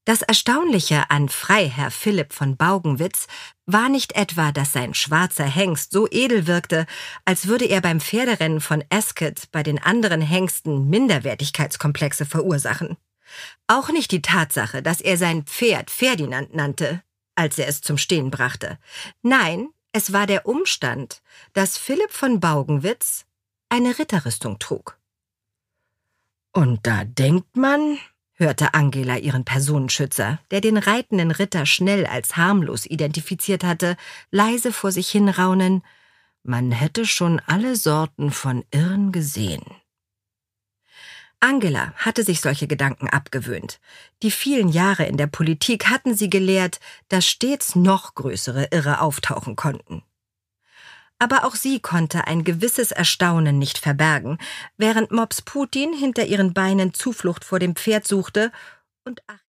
Das Erstaunliche an Freiherr Philipp von Baugenwitz war nicht etwa, dass sein schwarzer Hengst so edel wirkte, als würde er beim Pferderennen von Ascot bei den anderen Hengsten Minderwertigkeitskomplexe verursachen. Auch nicht die Tatsache, dass er sein Pferd Ferdinand nannte, als er es zum Stehen brachte. Nein, es war der Umstand, dass Philipp von Baugenwitz eine Ritterrüstung trug. »Und da denkt man«, hörte Angela ihren Personenschützer, der den reitenden Ritter schnell als harmlos identifiziert hatte, leise vor sich hinraunen, man hätte schon alle Sorten von Irren gesehen. Angela hatte sich solche Gedanken abgewöhnt. Die vielen Jahre in der Politik hatten sie gelehrt, dass stets noch größere Irre auftauchen konnten. Aber auch sie konnte ein gewisses Erstaunen nicht verbergen, während Mops Putin hinter ihren Beinen Zuflucht vor dem Pferd suchte und